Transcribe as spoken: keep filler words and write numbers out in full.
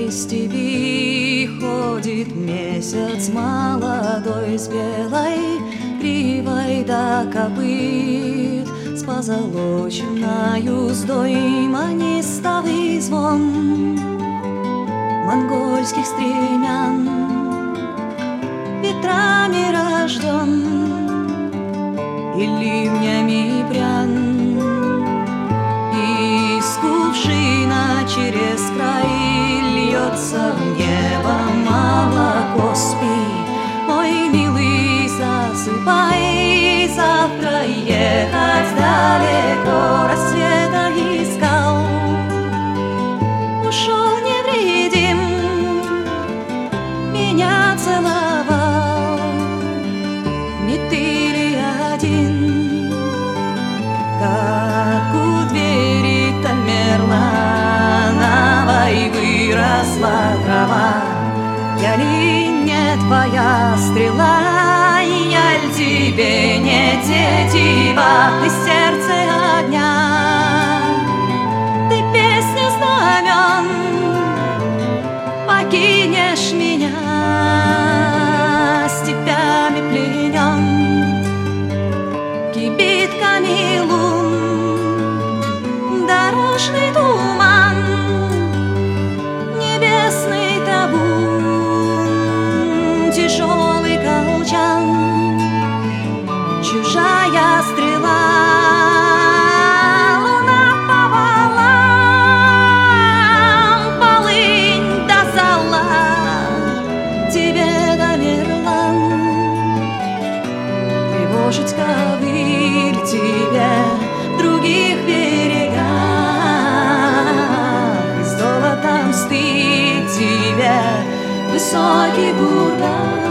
Среди степи ходит месяц молодой, с белой гривой до копыт, с позолоченною уздой манистовый звон монгольских стремян ветрами рожден и ливнями прян. Из кувшина через край льется в небо молоко. Спи, мой милый, засыпай, завтра ехать далеко. Рассвета искал, ушел невредим, меня целовал. Не ты ли один, как у двери Тамерлановой выросла трава? Я ли не твоя стрела, я ль тебе не тетива? Ты сердце огня, ты песня знамен, покинешь меня степями пленен, кибитками лун, дорожный туман, небесный табун, тяжелый колчан, чужая стрела. Луна по валам, полынь до зола, тебе Тамерлан. Тревожить ковыль тебе в других берегах, и золотом стыть тебе высокий бурдак.